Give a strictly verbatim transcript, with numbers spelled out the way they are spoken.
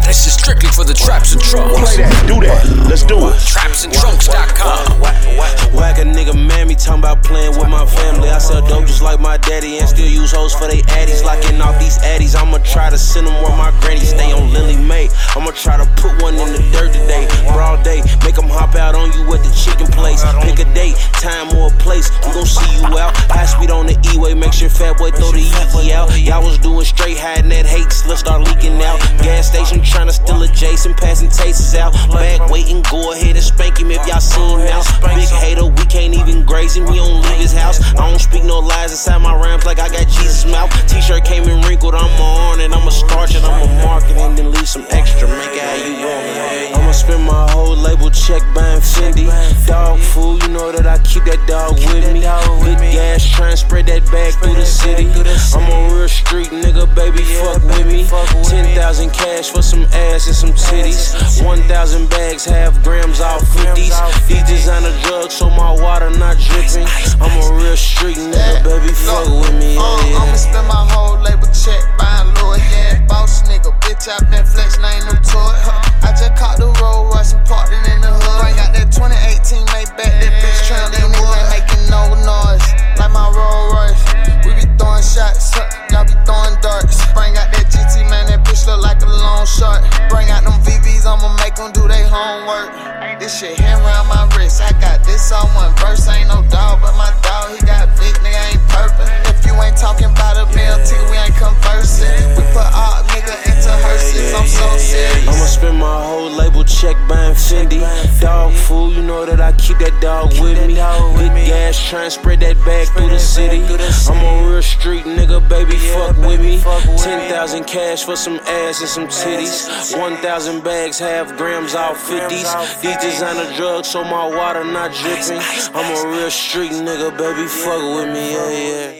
This is strictly for the traps and trunks. Play that, do that, let's do it. traps and trunks dot com. Whack a nigga, man, me talking about playing with my family. I sell dope just like my daddy and still use hoes for they addies. Locking off these addies, I'ma try to send them where my granny stay on Lily Mae. I'ma try to put one in the dirt today. Broad day, make them hop out on you at the chicken place. Pick a date, time or a place, we gon' see you out. High speed on the E-way, make sure fat boy throw the Yeezy out. Y'all was doing straight, hiding that hate, let's start leaking out. Gas station tryna steal adjacent, passing tastes out. Back waiting, go ahead and spank him if y'all see him out. Big hater, we can't even graze him, he don't leave his house. I don't speak no lies inside my rhymes like I got Jesus' mouth. T-shirt came in wrinkled, I'ma on it, I'ma starch it, I'ma market it, then leave some extra, make it how you want it. I'ma spend my whole label check buying Fendi. Dog food, you know that I keep that dog with me. Good gas, tryna spread that bag through the city. I'm on real street, nigga, baby, fuck with me. ten thousand cash for some ass and some titties. one thousand bags, half grams, all fifties. These designer drugs, so my water not dripping. I'm a real street nigga, baby, fuck with me. Yeah, uh, yeah. I'ma spend my whole label check buying Louis. Yeah, boss nigga, bitch, I been flexing, I ain't no toy. Huh. I just caught the Rolls Royce and parked it in the hood. Bring out that twenty eighteen Maybach, that bitch tryna leave niggas ain't making no noise. Like my Rolls Royce, we be throwing shots, huh. Y'all be throwing darts. Bring out that G T, man, that bitch look like a long shot. Bring out them V Vs, I'ma make them do they homework. This shit hand around my wrist, I got this on one verse. Ain't no dog, but my dog, he got big, nigga ain't purple. If you ain't talking about a B L T, we ain't conversing. We put all nigga into hearses, I'm so serious. I'ma spend my whole label check buying Fendi. Dog food, you know that I keep that dog with me. Good gas, tryna spread that bag through the city. I'm a real street nigga, baby, fuck with me. ten thousand cash for some ass and some titties. one thousand bags, half grams, all fifties. These designer drugs, so my water not dripping. I'm a real street nigga, baby, fuck with me, yeah, yeah.